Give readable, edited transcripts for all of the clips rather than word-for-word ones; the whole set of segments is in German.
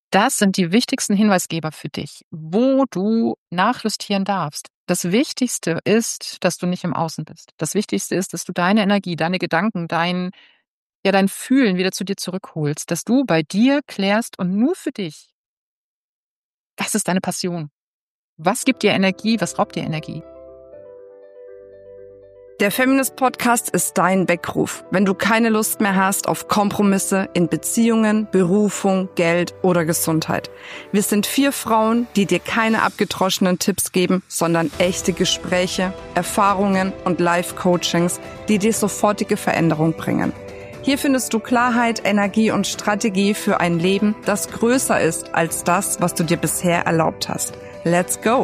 Das sind die wichtigsten Hinweisgeber für dich, wo du nachjustieren darfst. Das Wichtigste ist, dass du nicht im Außen bist. Das Wichtigste ist, dass du deine Energie, deine Gedanken, dein Fühlen wieder zu dir zurückholst, dass du bei dir klärst und nur für dich. Was ist deine Passion? Was gibt dir Energie? Was raubt dir Energie? Der Feminist-Podcast ist dein Weckruf, wenn du keine Lust mehr hast auf Kompromisse in Beziehungen, Berufung, Geld oder Gesundheit. Wir sind 4 Frauen, die dir keine abgedroschenen Tipps geben, sondern echte Gespräche, Erfahrungen und Live-Coachings, die dir sofortige Veränderung bringen. Hier findest du Klarheit, Energie und Strategie für ein Leben, das größer ist als das, was du dir bisher erlaubt hast. Let's go!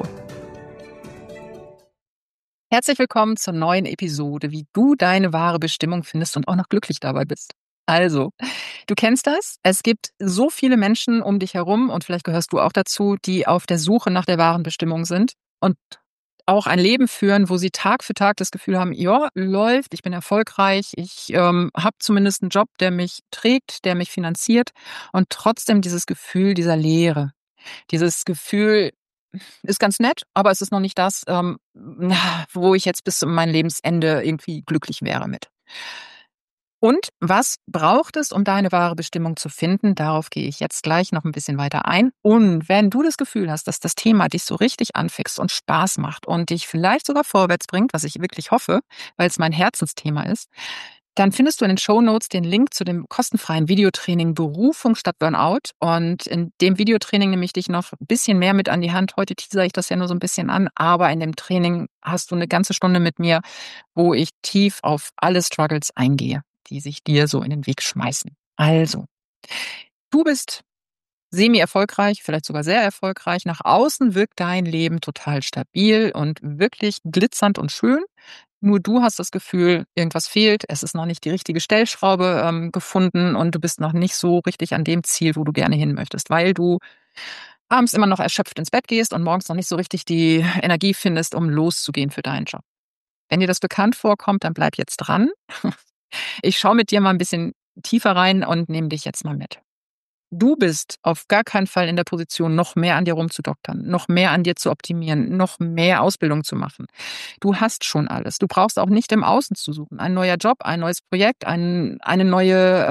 Herzlich willkommen zur neuen Episode, wie du deine wahre Bestimmung findest und auch noch glücklich dabei bist. Also, du kennst das. Es gibt so viele Menschen um dich herum und vielleicht gehörst du auch dazu, die auf der Suche nach der wahren Bestimmung sind und auch ein Leben führen, wo sie Tag für Tag das Gefühl haben, ja, läuft, ich bin erfolgreich, ich habe zumindest einen Job, der mich trägt, der mich finanziert und trotzdem dieses Gefühl dieser Leere, dieses Gefühl, ist ganz nett, aber es ist noch nicht das, wo ich jetzt bis zu meinem Lebensende irgendwie glücklich wäre mit. Und was braucht es, um deine wahre Bestimmung zu finden? Darauf gehe ich jetzt gleich noch ein bisschen weiter ein. Und wenn du das Gefühl hast, dass das Thema dich so richtig anfixt und Spaß macht und dich vielleicht sogar vorwärts bringt, was ich wirklich hoffe, weil es mein Herzensthema ist, dann findest du in den Shownotes den Link zu dem kostenfreien Videotraining Berufung statt Burnout. Und in dem Videotraining nehme ich dich noch ein bisschen mehr mit an die Hand. Heute teasere ich das ja nur so ein bisschen an, aber in dem Training hast du eine ganze Stunde mit mir, wo ich tief auf alle Struggles eingehe, die sich dir so in den Weg schmeißen. Also, du bist semi-erfolgreich, vielleicht sogar sehr erfolgreich. Nach außen wirkt dein Leben total stabil und wirklich glitzernd und schön. Nur du hast das Gefühl, irgendwas fehlt. Es ist noch nicht die richtige Stellschraube gefunden und du bist noch nicht so richtig an dem Ziel, wo du gerne hin möchtest, weil du abends immer noch erschöpft ins Bett gehst und morgens noch nicht so richtig die Energie findest, um loszugehen für deinen Job. Wenn dir das bekannt vorkommt, dann bleib jetzt dran. Ich schaue mit dir mal ein bisschen tiefer rein und nehme dich jetzt mal mit. Du bist auf gar keinen Fall in der Position, noch mehr an dir rumzudoktern, noch mehr an dir zu optimieren, noch mehr Ausbildung zu machen. Du hast schon alles. Du brauchst auch nicht im Außen zu suchen. Ein neuer Job, ein neues Projekt, eine neue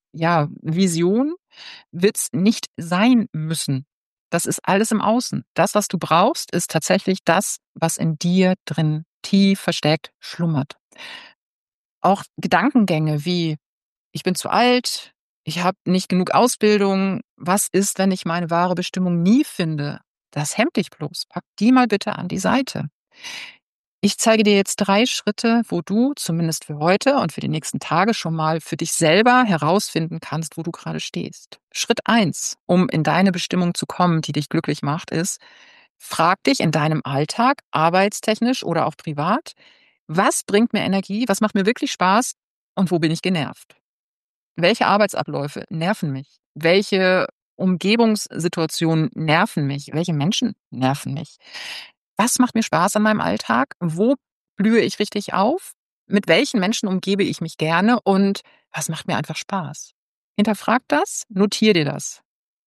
Vision wird's nicht sein müssen. Das ist alles im Außen. Das, was du brauchst, ist tatsächlich das, was in dir drin tief versteckt schlummert. Auch Gedankengänge wie ich bin zu alt, ich habe nicht genug Ausbildung. Was ist, wenn ich meine wahre Bestimmung nie finde? Das hemmt dich bloß. Pack die mal bitte an die Seite. Ich zeige dir jetzt 3 Schritte, wo du zumindest für heute und für die nächsten Tage schon mal für dich selber herausfinden kannst, wo du gerade stehst. Schritt 1, um in deine Bestimmung zu kommen, die dich glücklich macht, ist, frag dich in deinem Alltag, arbeitstechnisch oder auch privat, was bringt mir Energie, was macht mir wirklich Spaß und wo bin ich genervt? Welche Arbeitsabläufe nerven mich? Welche Umgebungssituationen nerven mich? Welche Menschen nerven mich? Was macht mir Spaß an meinem Alltag? Wo blühe ich richtig auf? Mit welchen Menschen umgebe ich mich gerne? Und was macht mir einfach Spaß? Hinterfrag das, notier dir das.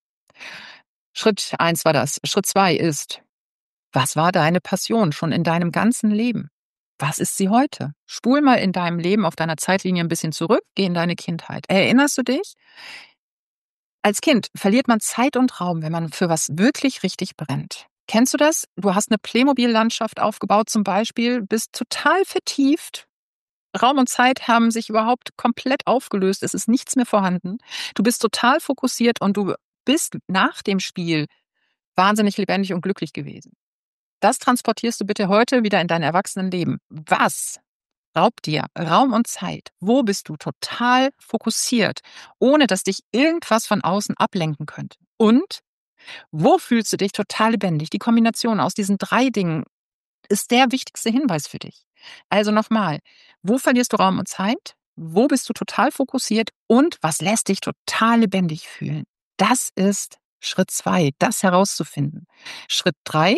Schritt 1 war das. Schritt 2 ist, was war deine Passion schon in deinem ganzen Leben? Was ist sie heute? Spul mal in deinem Leben auf deiner Zeitlinie ein bisschen zurück, geh in deine Kindheit. Erinnerst du dich? Als Kind verliert man Zeit und Raum, wenn man für was wirklich richtig brennt. Kennst du das? Du hast eine Playmobil-Landschaft aufgebaut zum Beispiel, bist total vertieft. Raum und Zeit haben sich überhaupt komplett aufgelöst. Es ist nichts mehr vorhanden. Du bist total fokussiert und du bist nach dem Spiel wahnsinnig lebendig und glücklich gewesen. Das transportierst du bitte heute wieder in dein Erwachsenenleben. Was raubt dir Raum und Zeit? Wo bist du total fokussiert, ohne dass dich irgendwas von außen ablenken könnte? Und wo fühlst du dich total lebendig? Die Kombination aus diesen 3 Dingen ist der wichtigste Hinweis für dich. Also nochmal, wo verlierst du Raum und Zeit? Wo bist du total fokussiert? Und was lässt dich total lebendig fühlen? Das ist Schritt 2, das herauszufinden. Schritt 3: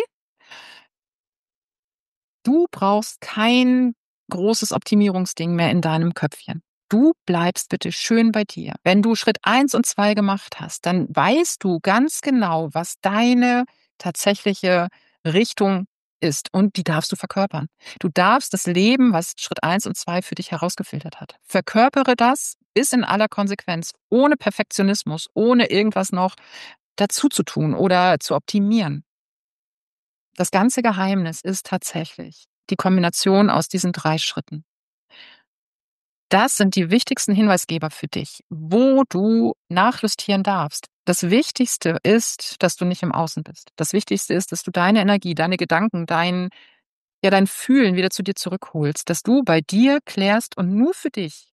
Du brauchst kein großes Optimierungsding mehr in deinem Köpfchen. du bleibst bitte schön bei dir. Wenn du Schritt 1 und 2 gemacht hast, dann weißt du ganz genau, was deine tatsächliche Richtung ist. Und die darfst du verkörpern. Du darfst das Leben, was Schritt 1 und 2 für dich herausgefiltert hat. Verkörpere das bis in aller Konsequenz, ohne Perfektionismus, ohne irgendwas noch dazu zu tun oder zu optimieren. Das ganze Geheimnis ist tatsächlich die Kombination aus diesen 3 Schritten. Das sind die wichtigsten Hinweisgeber für dich, wo du nachjustieren darfst. Das Wichtigste ist, dass du nicht im Außen bist. Das Wichtigste ist, dass du deine Energie, deine Gedanken, dein Fühlen wieder zu dir zurückholst, dass du bei dir klärst und nur für dich.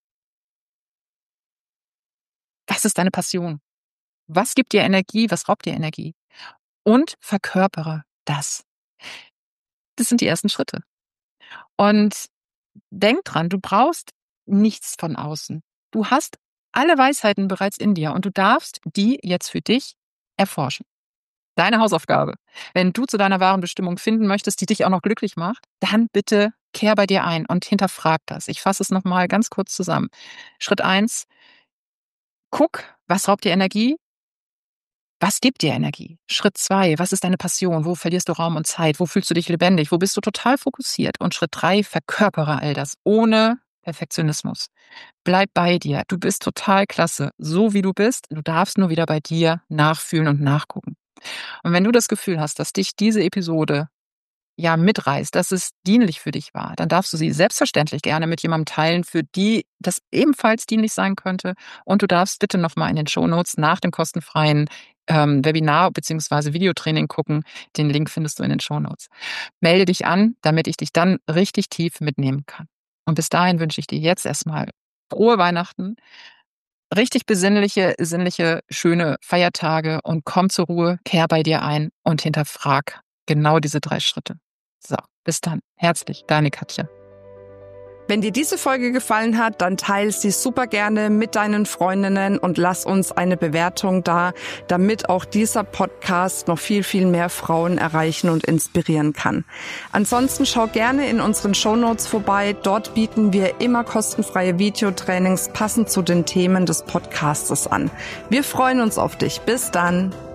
Was ist deine Passion? Was gibt dir Energie? Was raubt dir Energie? Und verkörpere das. Das sind die ersten Schritte. Und denk dran, du brauchst nichts von außen. Du hast alle Weisheiten bereits in dir und du darfst die jetzt für dich erforschen. Deine Hausaufgabe. Wenn du zu deiner wahren Bestimmung finden möchtest, die dich auch noch glücklich macht, dann bitte kehr bei dir ein und hinterfrag das. Ich fasse es nochmal ganz kurz zusammen. Schritt 1: Guck, was raubt dir Energie? Was gibt dir Energie? Schritt 2: Was ist deine Passion? Wo verlierst du Raum und Zeit? Wo fühlst du dich lebendig? Wo bist du total fokussiert? Und Schritt 3: Verkörpere all das ohne Perfektionismus. Bleib bei dir. Du bist total klasse, so wie du bist. Du darfst nur wieder bei dir nachfühlen und nachgucken. Und wenn du das Gefühl hast, dass dich diese Episode mitreißt, dass es dienlich für dich war, dann darfst du sie selbstverständlich gerne mit jemandem teilen, für die das ebenfalls dienlich sein könnte. Und du darfst bitte nochmal in den Shownotes nach dem kostenfreien Webinar bzw. Videotraining gucken. Den Link findest du in den Shownotes. Melde dich an, damit ich dich dann richtig tief mitnehmen kann. Und bis dahin wünsche ich dir jetzt erstmal frohe Weihnachten, richtig besinnliche, sinnliche, schöne Feiertage und komm zur Ruhe, kehr bei dir ein und hinterfrag genau diese 3 Schritte. So, bis dann. Herzlich, deine Katja. Wenn dir diese Folge gefallen hat, dann teile sie super gerne mit deinen Freundinnen und lass uns eine Bewertung da, damit auch dieser Podcast noch viel, viel mehr Frauen erreichen und inspirieren kann. Ansonsten schau gerne in unseren Shownotes vorbei. Dort bieten wir immer kostenfreie Videotrainings passend zu den Themen des Podcastes an. Wir freuen uns auf dich. Bis dann.